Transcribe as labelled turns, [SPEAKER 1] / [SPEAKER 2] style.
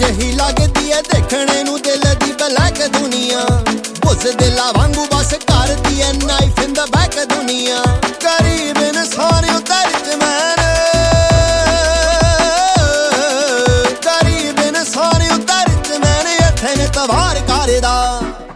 [SPEAKER 1] ਜਿਹੀ ਲੱਗਦੀ ਐ ਦੇਖਣੇ ਨੂੰ ਦਿਲ ਦੀ ਬਲੈਕ ਦੁਨੀਆ ਉਸ ਦਿਲਾਂ ਵਾਂਗੂ ਬਸ ਕਰਦੀ ਐ ਨਾਈਫ ਇਨ ਦਾ ਬੈਕ ਦੁਨੀਆ ਗਰੀਬ ਇਨਸਾਨ ਉਤਰ ਚ ਮੈਨੇ ਗਰੀਬ ਇਨਸਾਨ ਉਤਰ ਚ ਮੈਨੇ ਇੱਥੇ ਨੇ ਤਵਾਰ ਕਰਦਾ